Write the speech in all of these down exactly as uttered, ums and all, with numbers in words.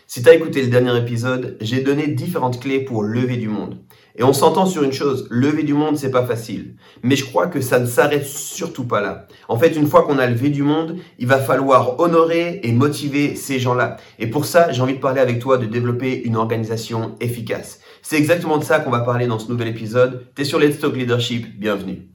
Si tu as écouté le dernier épisode, j'ai donné différentes clés pour lever du monde. Et on s'entend sur une chose, lever du monde, c'est pas facile. Mais je crois que ça ne s'arrête surtout pas là. En fait, une fois qu'on a levé du monde, il va falloir honorer et motiver ces gens-là. Et pour ça, j'ai envie de parler avec toi de développer une organisation efficace. C'est exactement de ça qu'on va parler dans ce nouvel épisode. T'es sur Let's Talk Leadership, bienvenue.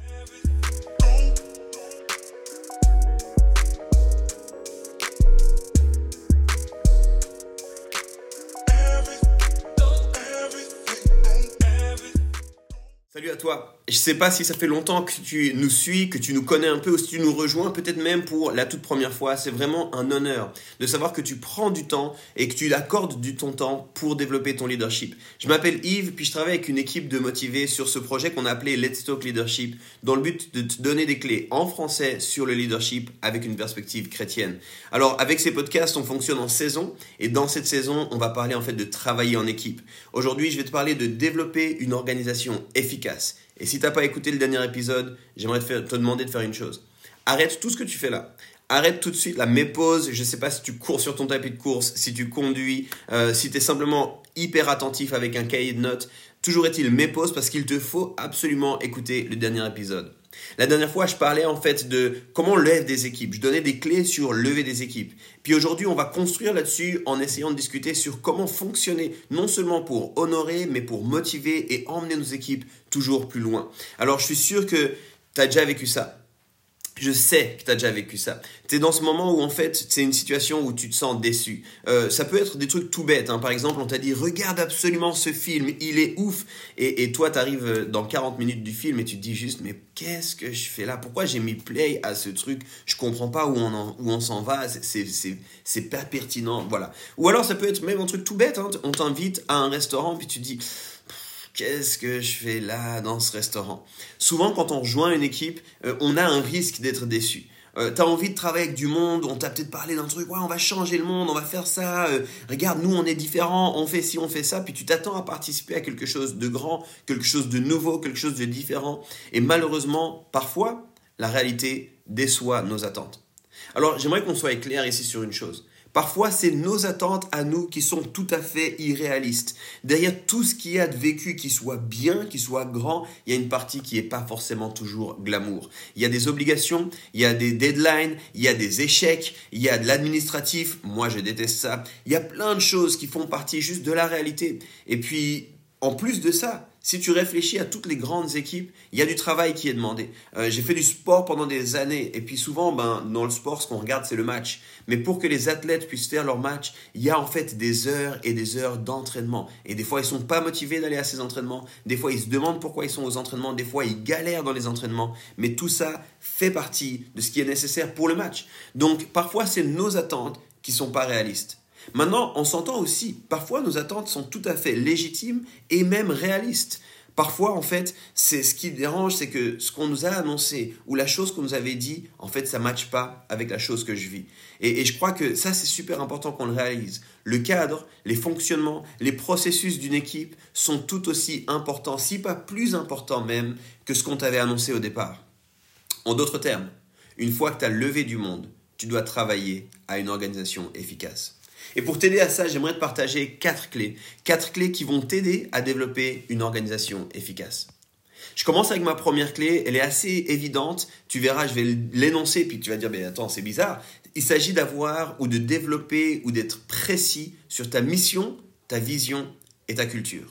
Salut à toi. Je sais pas si ça fait longtemps que tu nous suis, que tu nous connais un peu ou si tu nous rejoins peut-être même pour la toute première fois. C'est vraiment un honneur de savoir que tu prends du temps et que tu accordes du ton temps pour développer ton leadership. Je m'appelle Yves, puis je travaille avec une équipe de motivés sur ce projet qu'on a appelé Let's Talk Leadership dans le but de te donner des clés en français sur le leadership avec une perspective chrétienne. Alors avec ces podcasts, on fonctionne en saison et dans cette saison, on va parler en fait de travailler en équipe. Aujourd'hui, je vais te parler de développer une organisation efficace. Et si tu n'as pas écouté le dernier épisode, j'aimerais te, faire, te demander de faire une chose. Arrête tout ce que tu fais là. Arrête tout de suite là, mets pause. Je ne sais pas si tu cours sur ton tapis de course, si tu conduis, euh, si tu es simplement hyper attentif avec un cahier de notes. Toujours est-il, mets pause parce qu'il te faut absolument écouter le dernier épisode. La dernière fois, je parlais en fait de comment on lève des équipes. Je donnais des clés sur lever des équipes. Puis aujourd'hui, on va construire là-dessus en essayant de discuter sur comment fonctionner, non seulement pour honorer, mais pour motiver et emmener nos équipes toujours plus loin. Alors, je suis sûr que tu as déjà vécu ça. Je sais que tu as déjà vécu ça. Tu es dans ce moment où en fait, c'est une situation où tu te sens déçu. Euh, ça peut être des trucs tout bêtes. Hein. Par exemple, on t'a dit « Regarde absolument ce film, il est ouf !» Et, et toi, tu arrives dans quarante minutes du film et tu te dis juste « Mais qu'est-ce que je fais là? Pourquoi j'ai mis play à ce truc? Je comprends pas où on, en, où on s'en va, c'est, c'est, c'est, c'est pas pertinent. » Voilà. Ou alors, ça peut être même un truc tout bête. Hein. On t'invite à un restaurant puis tu te dis « Qu'est-ce que je fais là dans ce restaurant ?» Souvent, quand on rejoint une équipe, euh, on a un risque d'être déçu. Euh, tu as envie de travailler avec du monde, on t'a peut-être parlé d'un truc, ouais, on va changer le monde, on va faire ça, euh, regarde, nous on est différents, on fait ci, on fait ça, puis tu t'attends à participer à quelque chose de grand, quelque chose de nouveau, quelque chose de différent. Et malheureusement, parfois, la réalité déçoit nos attentes. Alors, j'aimerais qu'on soit clair ici sur une chose. Parfois, c'est nos attentes à nous qui sont tout à fait irréalistes. Derrière tout ce qu'il y a de vécu, qui soit bien, qui soit grand, il y a une partie qui n'est pas forcément toujours glamour. Il y a des obligations, il y a des deadlines, il y a des échecs, il y a de l'administratif. Moi, je déteste ça. Il y a plein de choses qui font partie juste de la réalité. Et puis, en plus de ça, si tu réfléchis à toutes les grandes équipes, il y a du travail qui est demandé. Euh, j'ai fait du sport pendant des années et puis souvent, ben, dans le sport, ce qu'on regarde, c'est le match. Mais pour que les athlètes puissent faire leur match, il y a en fait des heures et des heures d'entraînement. Et des fois, ils ne sont pas motivés d'aller à ces entraînements. Des fois, ils se demandent pourquoi ils sont aux entraînements. Des fois, ils galèrent dans les entraînements. Mais tout ça fait partie de ce qui est nécessaire pour le match. Donc, parfois, c'est nos attentes qui ne sont pas réalistes. Maintenant, on s'entend aussi, parfois nos attentes sont tout à fait légitimes et même réalistes. Parfois, en fait, c'est ce qui dérange, c'est que ce qu'on nous a annoncé ou la chose qu'on nous avait dit, en fait, ça ne matche pas avec la chose que je vis. Et, et je crois que ça, c'est super important qu'on le réalise. Le cadre, les fonctionnements, les processus d'une équipe sont tout aussi importants, si pas plus importants même, que ce qu'on t'avait annoncé au départ. En d'autres termes, une fois que tu as levé du monde, tu dois travailler à une organisation efficace. Et pour t'aider à ça, j'aimerais te partager quatre clés. Quatre clés qui vont t'aider à développer une organisation efficace. Je commence avec ma première clé. Elle est assez évidente. Tu verras, je vais l'énoncer puis tu vas dire, mais attends, c'est bizarre. Il s'agit d'avoir ou de développer ou d'être précis sur ta mission, ta vision et ta culture.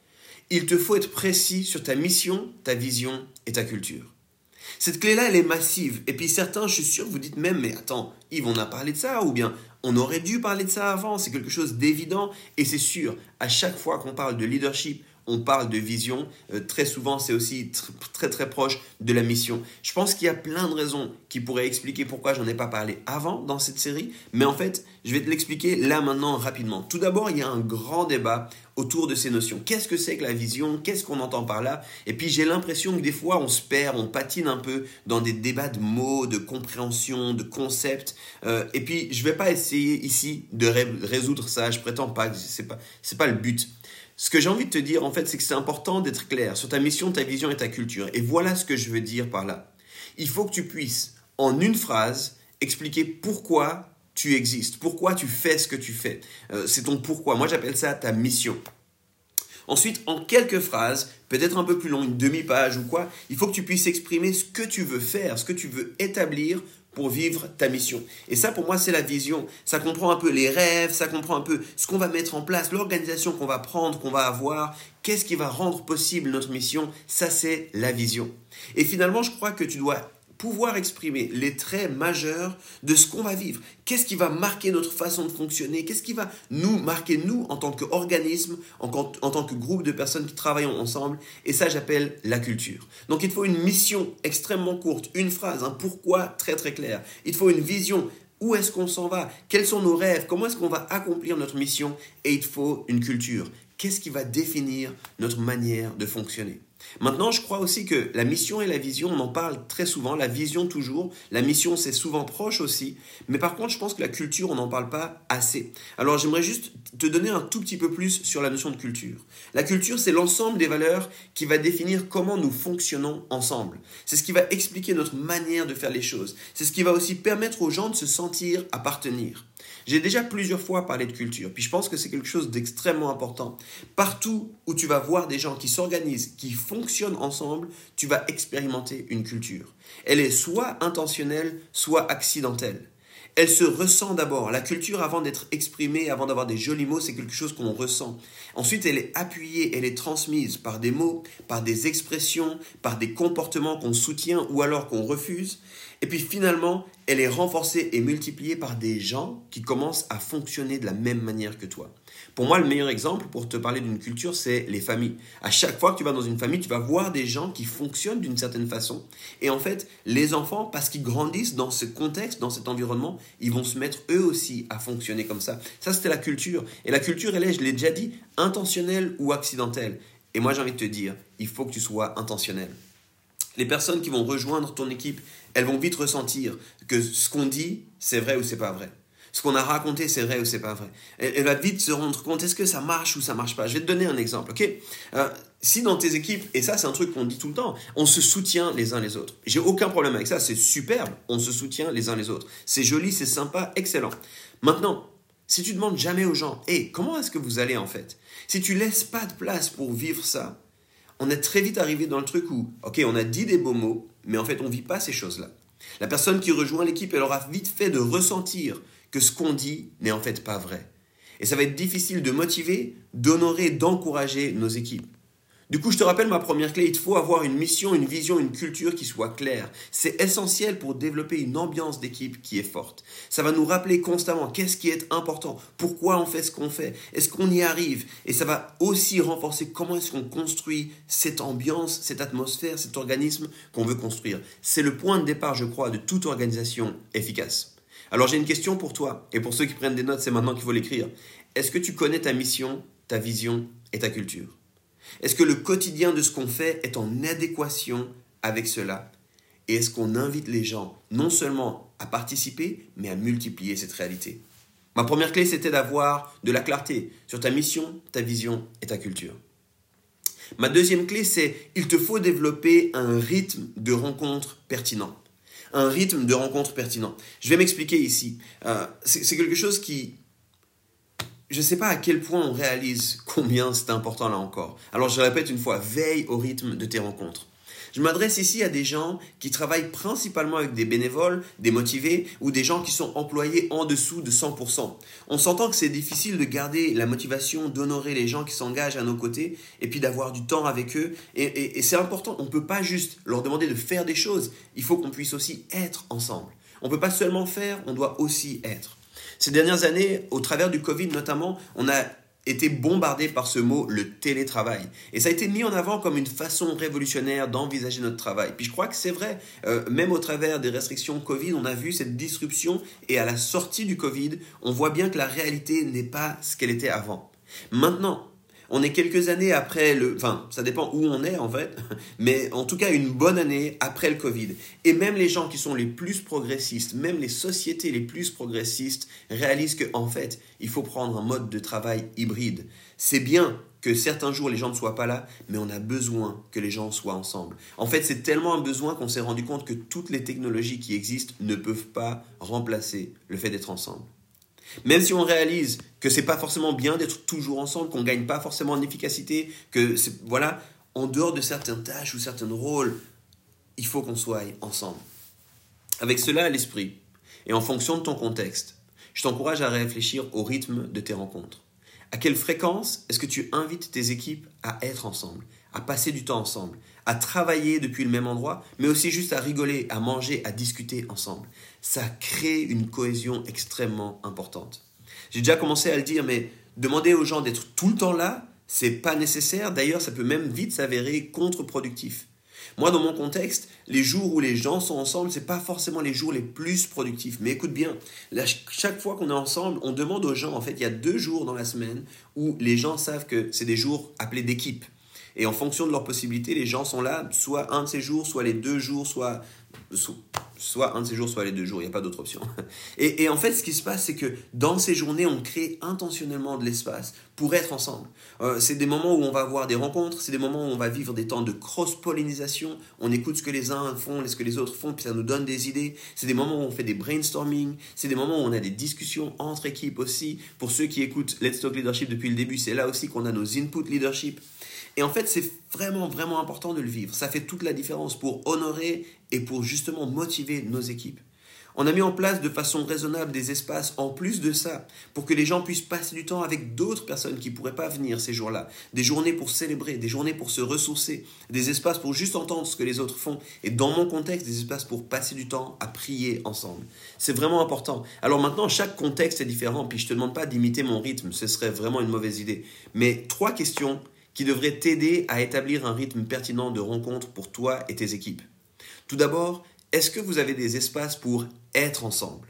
Il te faut être précis sur ta mission, ta vision et ta culture. Cette clé-là, elle est massive. Et puis certains, je suis sûr, vous dites même, mais attends, Yves, on a parlé de ça, ou bien on aurait dû parler de ça avant, c'est quelque chose d'évident. Et c'est sûr, à chaque fois qu'on parle de leadership, on parle de vision. Euh, très souvent, c'est aussi tr- très très proche de la mission. Je pense qu'il y a plein de raisons qui pourraient expliquer pourquoi j'en ai pas parlé avant dans cette série. Mais en fait, je vais te l'expliquer là maintenant rapidement. Tout d'abord, il y a un grand débat autour de ces notions. Qu'est-ce que c'est que la vision? Qu'est-ce qu'on entend par là? Et puis j'ai l'impression que des fois on se perd, on patine un peu dans des débats de mots, de compréhension, de concepts. Euh, et puis je vais pas essayer ici de ré- résoudre ça. Je prétends pas que c'est pas c'est pas le but. Ce que j'ai envie de te dire en fait, c'est que c'est important d'être clair sur ta mission, ta vision et ta culture. Et voilà ce que je veux dire par là. Il faut que tu puisses en une phrase expliquer pourquoi tu existes, pourquoi tu fais ce que tu fais. Euh, c'est ton pourquoi. Moi, j'appelle ça ta mission. Ensuite, en quelques phrases, peut-être un peu plus long, une demi-page ou quoi, il faut que tu puisses exprimer ce que tu veux faire, ce que tu veux établir pour vivre ta mission. Et ça, pour moi, c'est la vision. Ça comprend un peu les rêves, ça comprend un peu ce qu'on va mettre en place, l'organisation qu'on va prendre, qu'on va avoir, qu'est-ce qui va rendre possible notre mission. Ça, c'est la vision. Et finalement, je crois que tu dois pouvoir exprimer les traits majeurs de ce qu'on va vivre. Qu'est-ce qui va marquer notre façon de fonctionner? Qu'est-ce qui va nous marquer, nous, en tant qu'organisme, en, en tant que groupe de personnes qui travaillent ensemble? Et ça, j'appelle la culture. Donc, il faut une mission extrêmement courte, une phrase, un pourquoi très très clair. Il faut une vision. Où est-ce qu'on s'en va? Quels sont nos rêves? Comment est-ce qu'on va accomplir notre mission? Et il faut une culture. Qu'est-ce qui va définir notre manière de fonctionner? Maintenant, je crois aussi que la mission et la vision, on en parle très souvent, la vision toujours, la mission c'est souvent proche aussi, mais par contre je pense que la culture, on n'en parle pas assez. Alors j'aimerais juste te donner un tout petit peu plus sur la notion de culture. La culture, c'est l'ensemble des valeurs qui va définir comment nous fonctionnons ensemble. C'est ce qui va expliquer notre manière de faire les choses. C'est ce qui va aussi permettre aux gens de se sentir appartenir. J'ai déjà plusieurs fois parlé de culture, puis je pense que c'est quelque chose d'extrêmement important. Partout où tu vas voir des gens qui s'organisent, qui fonctionnent ensemble, tu vas expérimenter une culture. Elle est soit intentionnelle, soit accidentelle. Elle se ressent d'abord. La culture, avant d'être exprimée, avant d'avoir des jolis mots, c'est quelque chose qu'on ressent. Ensuite, elle est appuyée, elle est transmise par des mots, par des expressions, par des comportements qu'on soutient ou alors qu'on refuse. Et puis finalement, elle est renforcée et multipliée par des gens qui commencent à fonctionner de la même manière que toi. Pour moi, le meilleur exemple pour te parler d'une culture, c'est les familles. À chaque fois que tu vas dans une famille, tu vas voir des gens qui fonctionnent d'une certaine façon. Et en fait, les enfants, parce qu'ils grandissent dans ce contexte, dans cet environnement, ils vont se mettre eux aussi à fonctionner comme ça. Ça, c'était la culture. Et la culture, elle est, je l'ai déjà dit, intentionnelle ou accidentelle. Et moi, j'ai envie de te dire, il faut que tu sois intentionnel. Les personnes qui vont rejoindre ton équipe, elles vont vite ressentir que ce qu'on dit, c'est vrai ou c'est pas vrai. Ce qu'on a raconté, c'est vrai ou c'est pas vrai. Elle, elle va vite se rendre compte, est-ce que ça marche ou ça marche pas? Je vais te donner un exemple, ok? euh, Si dans tes équipes, et ça c'est un truc qu'on dit tout le temps, on se soutient les uns les autres. J'ai aucun problème avec ça, c'est superbe, on se soutient les uns les autres. C'est joli, c'est sympa, excellent. Maintenant, si tu demandes jamais aux gens, hé, hey, comment est-ce que vous allez en fait? Si tu laisses pas de place pour vivre ça, on est très vite arrivé dans le truc où, ok, on a dit des beaux mots, mais en fait, on ne vit pas ces choses-là. La personne qui rejoint l'équipe, elle aura vite fait de ressentir que ce qu'on dit n'est en fait pas vrai. Et ça va être difficile de motiver, d'honorer, d'encourager nos équipes. Du coup, je te rappelle ma première clé, il faut avoir une mission, une vision, une culture qui soit claire. C'est essentiel pour développer une ambiance d'équipe qui est forte. Ça va nous rappeler constamment qu'est-ce qui est important, pourquoi on fait ce qu'on fait, est-ce qu'on y arrive. Et ça va aussi renforcer comment est-ce qu'on construit cette ambiance, cette atmosphère, cet organisme qu'on veut construire. C'est le point de départ, je crois, de toute organisation efficace. Alors j'ai une question pour toi, et pour ceux qui prennent des notes, c'est maintenant qu'il faut l'écrire. Est-ce que tu connais ta mission, ta vision et ta culture ? Est-ce que le quotidien de ce qu'on fait est en adéquation avec cela? Et est-ce qu'on invite les gens non seulement à participer, mais à multiplier cette réalité? Ma première clé, c'était d'avoir de la clarté sur ta mission, ta vision et ta culture. Ma deuxième clé, c'est il te faut développer un rythme de rencontre pertinent. Un rythme de rencontre pertinent. Je vais m'expliquer ici. Euh, c'est, c'est quelque chose qui... Je ne sais pas à quel point on réalise combien c'est important là encore. Alors je répète une fois, veille au rythme de tes rencontres. Je m'adresse ici à des gens qui travaillent principalement avec des bénévoles, des motivés ou des gens qui sont employés en dessous de cent pour cent. On s'entend que c'est difficile de garder la motivation, d'honorer les gens qui s'engagent à nos côtés et puis d'avoir du temps avec eux. Et, et, et c'est important, on ne peut pas juste leur demander de faire des choses. Il faut qu'on puisse aussi être ensemble. On ne peut pas seulement faire, on doit aussi être. Ces dernières années, au travers du Covid notamment, on a été bombardé par ce mot, le télétravail. Et ça a été mis en avant comme une façon révolutionnaire d'envisager notre travail. Puis je crois que c'est vrai, euh, même au travers des restrictions Covid, on a vu cette disruption et à la sortie du Covid, on voit bien que la réalité n'est pas ce qu'elle était avant. Maintenant, on est quelques années après le... Enfin, ça dépend où on est en fait, mais en tout cas une bonne année après le Covid. Et même les gens qui sont les plus progressistes, même les sociétés les plus progressistes réalisent qu'en fait, il faut prendre un mode de travail hybride. C'est bien que certains jours les gens ne soient pas là, mais on a besoin que les gens soient ensemble. En fait, c'est tellement un besoin qu'on s'est rendu compte que toutes les technologies qui existent ne peuvent pas remplacer le fait d'être ensemble. Même si on réalise que c'est pas forcément bien d'être toujours ensemble, qu'on gagne pas forcément en efficacité, que c'est, voilà, en dehors de certaines tâches ou certains rôles, il faut qu'on soit ensemble. Avec cela à l'esprit, et en fonction de ton contexte, je t'encourage à réfléchir au rythme de tes rencontres. À quelle fréquence est-ce que tu invites tes équipes à être ensemble, à passer du temps ensemble, à travailler depuis le même endroit, mais aussi juste à rigoler, à manger, à discuter ensemble. Ça crée une cohésion extrêmement importante. J'ai déjà commencé à le dire, mais demander aux gens d'être tout le temps là, c'est pas nécessaire. D'ailleurs, ça peut même vite s'avérer contre-productif. Moi, dans mon contexte, les jours où les gens sont ensemble, c'est pas forcément les jours les plus productifs. Mais écoute bien, là, chaque fois qu'on est ensemble, on demande aux gens, en fait, il y a deux jours dans la semaine où les gens savent que c'est des jours appelés d'équipe. Et en fonction de leurs possibilités, les gens sont là, soit un de ces jours, soit les deux jours, soit, soit un de ces jours, soit les deux jours. Il n'y a pas d'autre option. Et, et en fait, ce qui se passe, c'est que dans ces journées, on crée intentionnellement de l'espace pour être ensemble. Euh, c'est des moments où on va avoir des rencontres, c'est des moments où on va vivre des temps de cross-pollinisation. On écoute ce que les uns font, ce que les autres font, puis ça nous donne des idées. C'est des moments où on fait des brainstorming. C'est des moments où on a des discussions entre équipes aussi. Pour ceux qui écoutent Let's Talk Leadership depuis le début, c'est là aussi qu'on a nos input leadership. Et en fait, c'est vraiment, vraiment important de le vivre. Ça fait toute la différence pour honorer et pour justement motiver nos équipes. On a mis en place de façon raisonnable des espaces en plus de ça, pour que les gens puissent passer du temps avec d'autres personnes qui ne pourraient pas venir ces jours-là. Des journées pour célébrer, des journées pour se ressourcer, des espaces pour juste entendre ce que les autres font. Et dans mon contexte, des espaces pour passer du temps à prier ensemble. C'est vraiment important. Alors maintenant, chaque contexte est différent, puis je ne te demande pas d'imiter mon rythme, ce serait vraiment une mauvaise idée. Mais trois questions qui devrait t'aider à établir un rythme pertinent de rencontre pour toi et tes équipes. Tout d'abord, est-ce que vous avez des espaces pour être ensemble?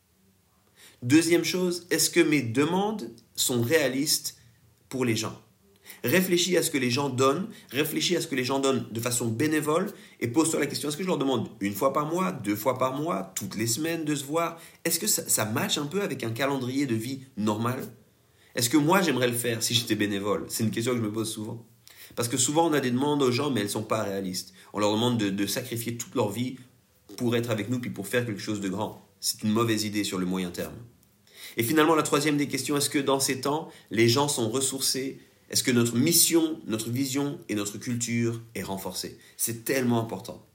Deuxième chose, est-ce que mes demandes sont réalistes pour les gens? Réfléchis à ce que les gens donnent, réfléchis à ce que les gens donnent de façon bénévole et pose-toi la question, est-ce que je leur demande une fois par mois, deux fois par mois, toutes les semaines de se voir? Est-ce que ça, ça matche un peu avec un calendrier de vie normal? Est-ce que moi, j'aimerais le faire si j'étais bénévole? C'est une question que je me pose souvent. Parce que souvent, on a des demandes aux gens, mais elles ne sont pas réalistes. On leur demande de, de sacrifier toute leur vie pour être avec nous, puis pour faire quelque chose de grand. C'est une mauvaise idée sur le moyen terme. Et finalement, la troisième des questions, est-ce que dans ces temps, les gens sont ressourcés? Est-ce que notre mission, notre vision et notre culture est renforcée? C'est tellement important.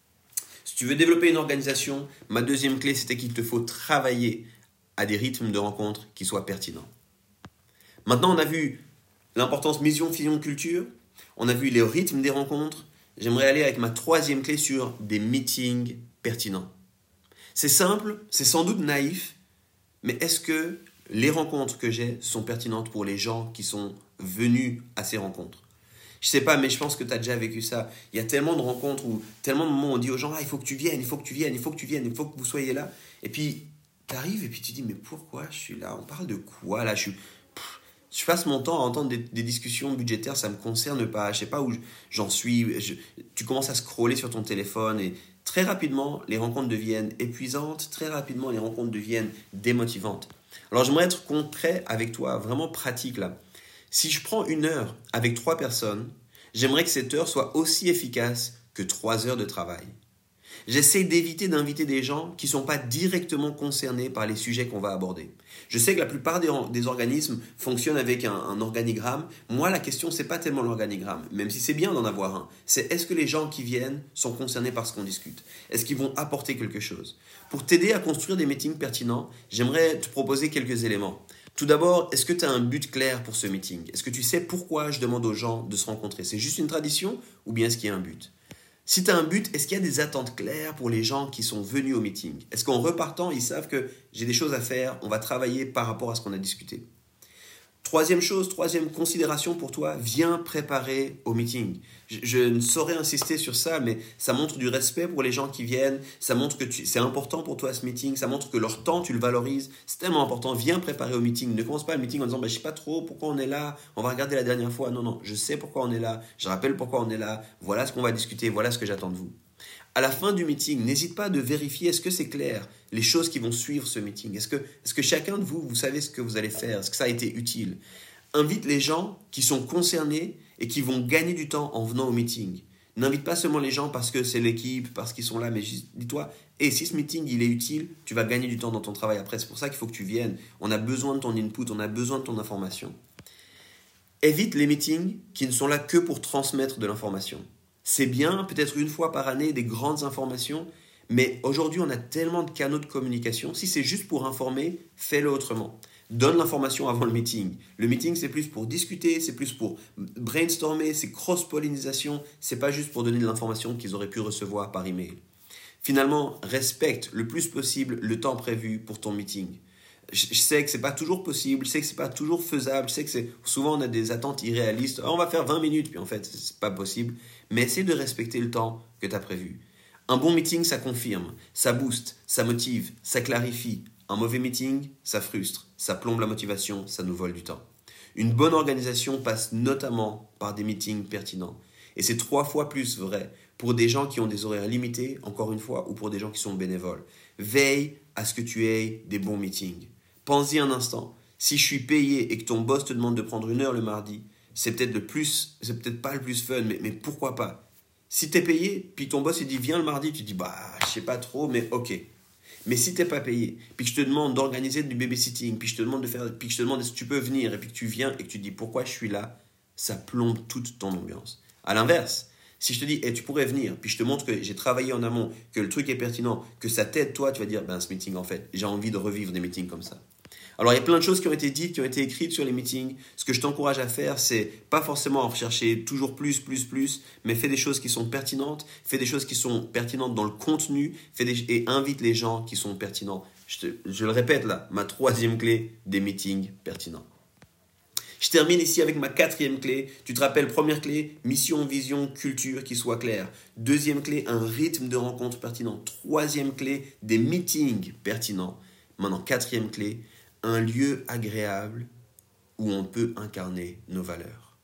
Si tu veux développer une organisation, ma deuxième clé, c'était qu'il te faut travailler à des rythmes de rencontre qui soient pertinents. Maintenant, on a vu l'importance mission, vision, culture. On a vu les rythmes des rencontres. J'aimerais aller avec ma troisième clé sur des meetings pertinents. C'est simple, c'est sans doute naïf, mais est-ce que les rencontres que j'ai sont pertinentes pour les gens qui sont venus à ces rencontres? Je sais pas, mais je pense que tu as déjà vécu ça. Il y a tellement de rencontres où, tellement de moments où on dit aux gens, ah, il faut que tu viennes, il faut que tu viennes, il faut que tu viennes, il faut que vous soyez là. Et puis, tu arrives et puis tu dis, mais pourquoi je suis là? On parle de quoi là? Je suis... Je passe mon temps à entendre des, des discussions budgétaires, ça ne me concerne pas, je ne sais pas où j'en suis. Je, tu commences à scroller sur ton téléphone et très rapidement, les rencontres deviennent épuisantes, très rapidement, les rencontres deviennent démotivantes. Alors, j'aimerais être concret avec toi, vraiment pratique là. Si je prends une heure avec trois personnes, j'aimerais que cette heure soit aussi efficace que trois heures de travail. J'essaie d'éviter d'inviter des gens qui ne sont pas directement concernés par les sujets qu'on va aborder. Je sais que la plupart des, des organismes fonctionnent avec un, un organigramme. Moi, la question, ce n'est pas tellement l'organigramme, même si c'est bien d'en avoir un. C'est est-ce que les gens qui viennent sont concernés par ce qu'on discute? Est-ce qu'ils vont apporter quelque chose? Pour t'aider à construire des meetings pertinents, j'aimerais te proposer quelques éléments. Tout d'abord, est-ce que tu as un but clair pour ce meeting? Est-ce que tu sais pourquoi je demande aux gens de se rencontrer? C'est juste une tradition ou bien est-ce qu'il y a un but? Si tu as un but, est-ce qu'il y a des attentes claires pour les gens qui sont venus au meeting? Est-ce qu'en repartant, ils savent que j'ai des choses à faire, on va travailler par rapport à ce qu'on a discuté? Troisième chose, troisième considération pour toi, viens préparer au meeting. Je, je ne saurais insister sur ça, mais ça montre du respect pour les gens qui viennent, ça montre que tu, c'est important pour toi ce meeting, ça montre que leur temps, tu le valorises. C'est tellement important, viens préparer au meeting. Ne commence pas le meeting en disant bah, « je ne sais pas trop pourquoi on est là, on va regarder la dernière fois ». Non, non, je sais pourquoi on est là, je rappelle pourquoi on est là, voilà ce qu'on va discuter, voilà ce que j'attends de vous. À la fin du meeting, n'hésite pas de vérifier est-ce que c'est clair, les choses qui vont suivre ce meeting. Est-ce que, est-ce que chacun de vous, vous savez ce que vous allez faire? Est-ce que ça a été utile? Invite les gens qui sont concernés et qui vont gagner du temps en venant au meeting. N'invite pas seulement les gens parce que c'est l'équipe, parce qu'ils sont là, mais dis-toi, et si ce meeting il est utile, tu vas gagner du temps dans ton travail après. C'est pour ça qu'il faut que tu viennes. On a besoin de ton input, on a besoin de ton information. Évite les meetings qui ne sont là que pour transmettre de l'information. C'est bien, peut-être une fois par année, des grandes informations, mais aujourd'hui, on a tellement de canaux de communication. Si c'est juste pour informer, fais-le autrement. Donne l'information avant le meeting. Le meeting, c'est plus pour discuter, c'est plus pour brainstormer, c'est cross-pollinisation. C'est pas juste pour donner de l'information qu'ils auraient pu recevoir par email. Finalement, respecte le plus possible le temps prévu pour ton meeting. Je sais que c'est pas toujours possible, je sais que c'est pas toujours faisable, je sais que c'est souvent on a des attentes irréalistes. Oh, on va faire vingt minutes, puis en fait, c'est pas possible. Mais essaie de respecter le temps que tu as prévu. Un bon meeting, ça confirme, ça booste, ça motive, ça clarifie. Un mauvais meeting, ça frustre, ça plombe la motivation, ça nous vole du temps. Une bonne organisation passe notamment par des meetings pertinents. Et c'est trois fois plus vrai pour des gens qui ont des horaires limités, encore une fois, ou pour des gens qui sont bénévoles. Veille à ce que tu aies des bons meetings. Pense-y un instant. Si je suis payé et que ton boss te demande de prendre une heure le mardi, c'est peut-être le plus, c'est peut-être pas le plus fun, mais, mais pourquoi pas? Si tu es payé, puis ton boss il dit viens le mardi, tu dis bah je sais pas trop, mais ok. Mais si tu n'es pas payé, puis que je te demande d'organiser du babysitting, puis je te demande de faire, puis que je te demande si tu peux venir, et puis que tu viens et que tu te dis pourquoi je suis là, ça plombe toute ton ambiance. À l'inverse, si je te dis hey, tu pourrais venir, puis je te montre que j'ai travaillé en amont, que le truc est pertinent, que ça t'aide toi, tu vas dire ben ce meeting en fait, j'ai envie de revivre des meetings comme ça. Alors, il y a plein de choses qui ont été dites, qui ont été écrites sur les meetings. Ce que je t'encourage à faire, c'est pas forcément en rechercher toujours plus, plus, plus, mais fais des choses qui sont pertinentes, fais des choses qui sont pertinentes dans le contenu, fais des, et invite les gens qui sont pertinents. Je, te, je le répète là, ma troisième clé, des meetings pertinents. Je termine ici avec ma quatrième clé. Tu te rappelles, première clé, mission, vision, culture qui soit claire. Deuxième clé, un rythme de rencontre pertinent. Troisième clé, des meetings pertinents. Maintenant, quatrième clé, un lieu agréable où on peut incarner nos valeurs.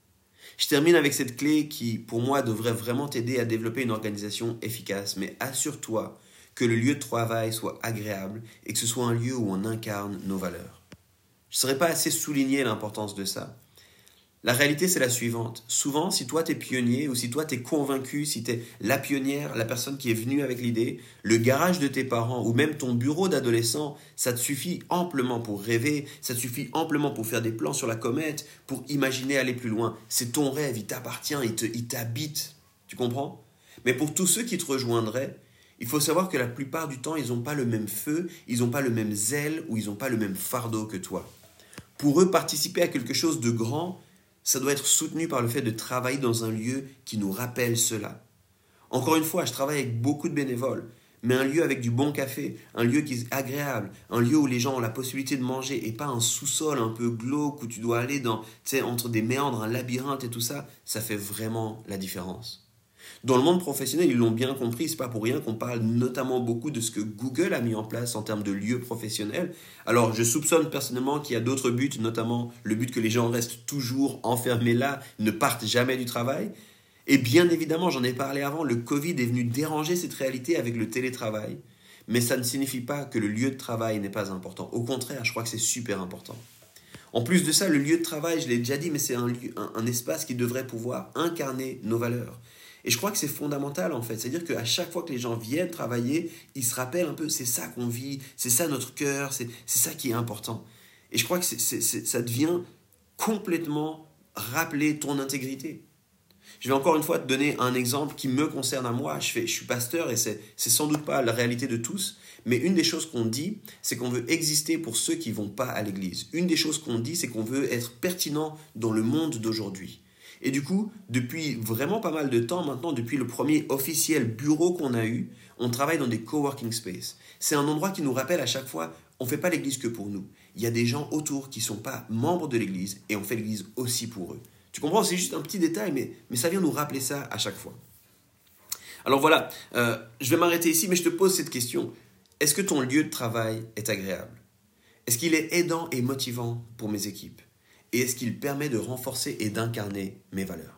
Je termine avec cette clé qui, pour moi, devrait vraiment t'aider à développer une organisation efficace. Mais assure-toi que le lieu de travail soit agréable et que ce soit un lieu où on incarne nos valeurs. Je ne saurais pas assez souligner l'importance de ça. La réalité, c'est la suivante. Souvent, si toi, tu es pionnier ou si toi, tu es convaincu, si tu es la pionnière, la personne qui est venue avec l'idée, le garage de tes parents ou même ton bureau d'adolescent, ça te suffit amplement pour rêver, ça te suffit amplement pour faire des plans sur la comète, pour imaginer aller plus loin. C'est ton rêve, il t'appartient, il, te, il t'habite. Tu comprends? Mais pour tous ceux qui te rejoindraient, il faut savoir que la plupart du temps, ils n'ont pas le même feu, ils n'ont pas le même zèle ou ils n'ont pas le même fardeau que toi. Pour eux, participer à quelque chose de grand, ça doit être soutenu par le fait de travailler dans un lieu qui nous rappelle cela. Encore une fois, je travaille avec beaucoup de bénévoles, mais un lieu avec du bon café, un lieu qui est agréable, un lieu où les gens ont la possibilité de manger et pas un sous-sol un peu glauque où tu dois aller dans, tu sais, entre des méandres, un labyrinthe et tout ça, ça fait vraiment la différence. Dans le monde professionnel, ils l'ont bien compris, c'est pas pour rien qu'on parle notamment beaucoup de ce que Google a mis en place en termes de lieux professionnels. Alors, je soupçonne personnellement qu'il y a d'autres buts, notamment le but que les gens restent toujours enfermés là, ne partent jamais du travail. Et bien évidemment, j'en ai parlé avant, le Covid est venu déranger cette réalité avec le télétravail. Mais ça ne signifie pas que le lieu de travail n'est pas important. Au contraire, je crois que c'est super important. En plus de ça, le lieu de travail, je l'ai déjà dit, mais c'est un, lieu, un, un espace qui devrait pouvoir incarner nos valeurs. Et je crois que c'est fondamental en fait, c'est-à-dire qu'à chaque fois que les gens viennent travailler, ils se rappellent un peu, c'est ça qu'on vit, c'est ça notre cœur, c'est, c'est ça qui est important. Et je crois que c'est, c'est, c'est, ça devient complètement rappeler ton intégrité. Je vais encore une fois te donner un exemple qui me concerne à moi. Je, fais, je suis pasteur et c'est, c'est sans doute pas la réalité de tous, mais une des choses qu'on dit, c'est qu'on veut exister pour ceux qui ne vont pas à l'église. Une des choses qu'on dit, c'est qu'on veut être pertinent dans le monde d'aujourd'hui. Et du coup, depuis vraiment pas mal de temps maintenant, depuis le premier officiel bureau qu'on a eu, on travaille dans des coworking spaces. C'est un endroit qui nous rappelle à chaque fois, on ne fait pas l'église que pour nous. Il y a des gens autour qui ne sont pas membres de l'église et on fait l'église aussi pour eux. Tu comprends? C'est juste un petit détail, mais, mais ça vient nous rappeler ça à chaque fois. Alors voilà, euh, je vais m'arrêter ici, mais je te pose cette question. Est-ce que ton lieu de travail est agréable? Est-ce qu'il est aidant et motivant pour mes équipes? Et est-ce qu'il permet de renforcer et d'incarner mes valeurs?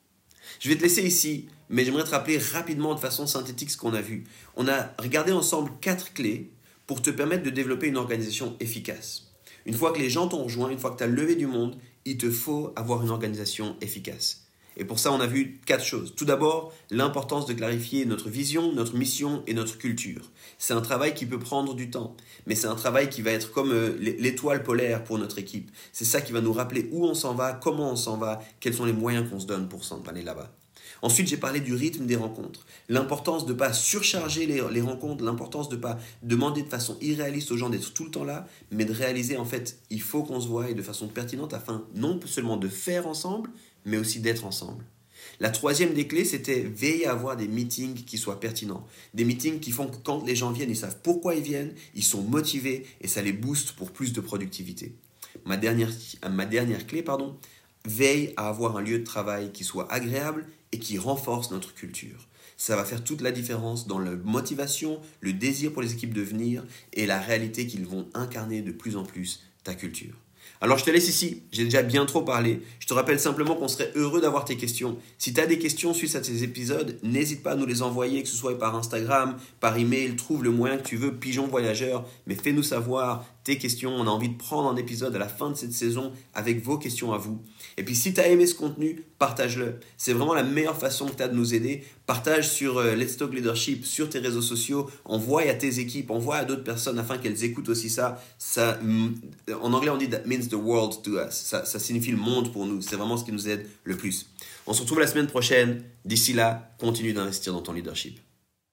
Je vais te laisser ici, mais j'aimerais te rappeler rapidement de façon synthétique ce qu'on a vu. On a regardé ensemble quatre clés pour te permettre de développer une organisation efficace. Une fois que les gens t'ont rejoint, une fois que tu as levé du monde, il te faut avoir une organisation efficace. Et pour ça, on a vu quatre choses. Tout d'abord, l'importance de clarifier notre vision, notre mission et notre culture. C'est un travail qui peut prendre du temps, mais c'est un travail qui va être comme euh, l'étoile polaire pour notre équipe. C'est ça qui va nous rappeler où on s'en va, comment on s'en va, quels sont les moyens qu'on se donne pour s'en aller là-bas. Ensuite, j'ai parlé du rythme des rencontres. L'importance de ne pas surcharger les, les rencontres, l'importance de ne pas demander de façon irréaliste aux gens d'être tout le temps là, mais de réaliser en fait, il faut qu'on se voie de façon pertinente afin non seulement de faire ensemble, mais aussi d'être ensemble. La troisième des clés, c'était veiller à avoir des meetings qui soient pertinents. Des meetings qui font que quand les gens viennent, ils savent pourquoi ils viennent, ils sont motivés et ça les booste pour plus de productivité. Ma dernière, ma dernière clé, pardon, veille à avoir un lieu de travail qui soit agréable et qui renforce notre culture. Ça va faire toute la différence dans la motivation, le désir pour les équipes de venir et la réalité qu'ils vont incarner de plus en plus ta culture. Alors je te laisse ici, j'ai déjà bien trop parlé. Je te rappelle simplement qu'on serait heureux d'avoir tes questions. Si tu as des questions suite à ces épisodes, n'hésite pas à nous les envoyer, que ce soit par Instagram, par email, trouve le moyen que tu veux, Pigeon Voyageur, mais fais-nous savoir tes questions. On a envie de prendre un épisode à la fin de cette saison avec vos questions à vous. Et puis si tu as aimé ce contenu, partage-le. C'est vraiment la meilleure façon que tu as de nous aider. Partage sur euh, Let's Talk Leadership, sur tes réseaux sociaux, envoie à tes équipes, envoie à d'autres personnes afin qu'elles écoutent aussi ça. ça en anglais, on dit « that means the world to us ». Ça, ça signifie le monde pour nous. C'est vraiment ce qui nous aide le plus. On se retrouve la semaine prochaine. D'ici là, continue d'investir dans ton leadership.